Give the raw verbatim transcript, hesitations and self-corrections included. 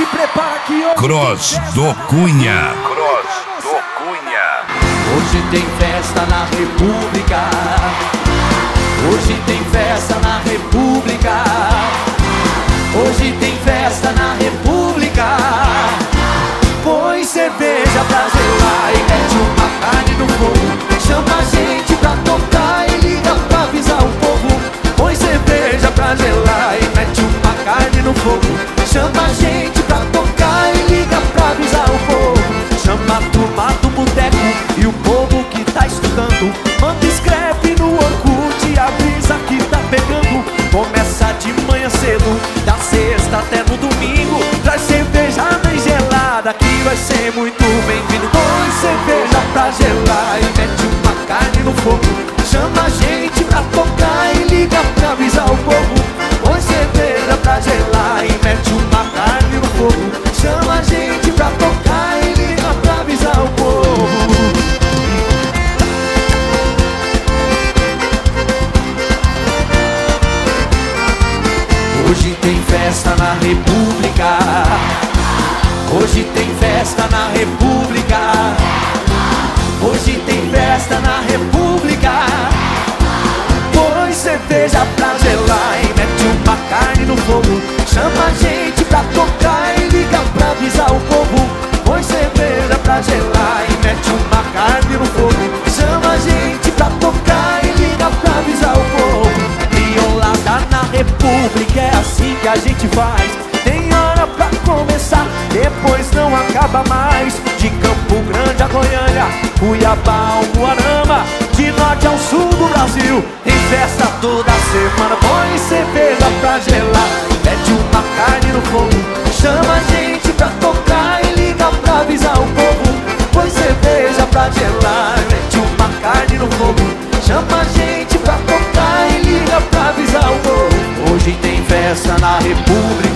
se prepara que hoje Cross do Cunha. Cross do Cunha. Hoje tem festa na República. Hoje tem festa na República. Hoje tem festa na República. Põe cerveja pra gelar e mete uma carne no fogo. Chama a gente pra tocar e liga pra avisar o povo. Põe cerveja pra gelar e mete uma carne no fogo. Chama a gente pra tocar e liga pra avisar o povo. Chama a turma do boteco e o povo que tá estudando. Manda escreve no Orkut a brisa que tá pegando. Começa de manhã cedo, da sexta até no domingo. Traz cerveja bem gelada que vai ser muito bem-vindo. Põe cerveja pra gelar e mete uma carne no fogo. Chama a gente pra tocar e liga pra avisar o povo. Põe cerveja pra gelar e mete uma carne no fogo. Chama a gente pra tocar e liga pra avisar o povo. Hoje tem festa na República. Hoje tem festa na República. Hoje tem festa na República. Põe cerveja pra gelar e mete uma carne no fogo. Chama a gente pra tocar e liga pra avisar o povo. Põe cerveja pra gelar e mete uma carne no fogo. Chama a gente pra tocar e liga pra avisar o povo. Violada na República, é assim que a gente faz. Tem hora pra começar, depois não acaba mais. De Campo Grande a Goiânia, Cuiabá ao Moarama, de norte ao sul do Brasil, tem festa toda semana. Põe cerveja pra gelar, mete uma carne no fogo. Chama a gente pra tocar e liga pra avisar o povo. Põe cerveja pra gelar, mete uma carne no fogo. Chama a gente pra tocar e liga pra avisar o povo. Hoje tem festa na República.